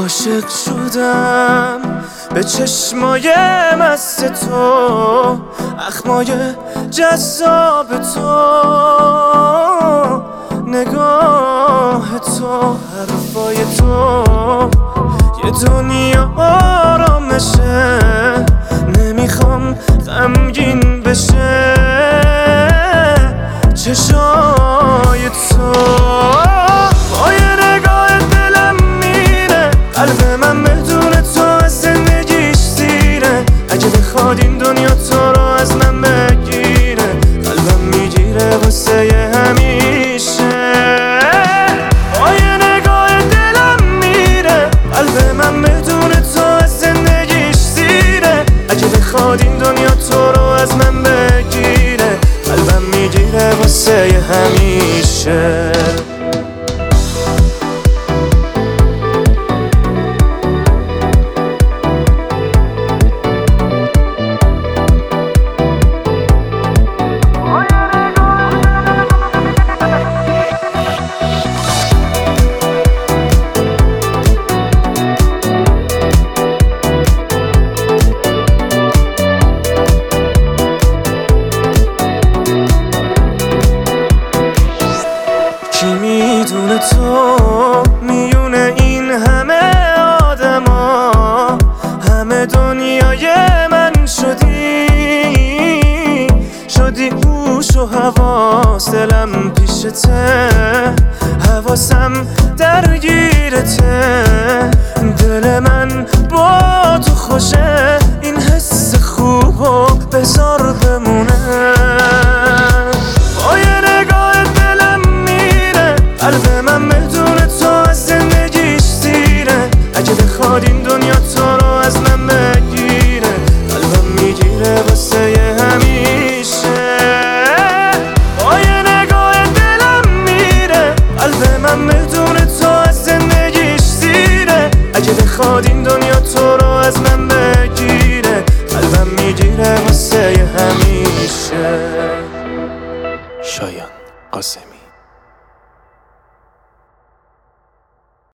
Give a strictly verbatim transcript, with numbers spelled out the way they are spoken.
عاشق شدم به چشمای مست تو، اخمای جذاب تو، نگاه تو، حرفای تو. یه دنیا آرامشه، نمیخوام غمگین بشه. چشای تو با یه نگاه دلم میره، قلب من بدون تو از زندگیش سیره. اگه بخواد این دنیا تو رو از من بگیره، قلبم میگیره واسه همیشه. با یه نگاه دلم میره، قلب من بدون تو از زندگیش سیره. اگه بخواد این دنیا تو رو از من بگیره، قلبم میگیره واسه همیشه. کی میدونه تو میونه این همه آدما، همه دنیای من شدی. شدی هوش و حواس، دلم پیشته، حواسم در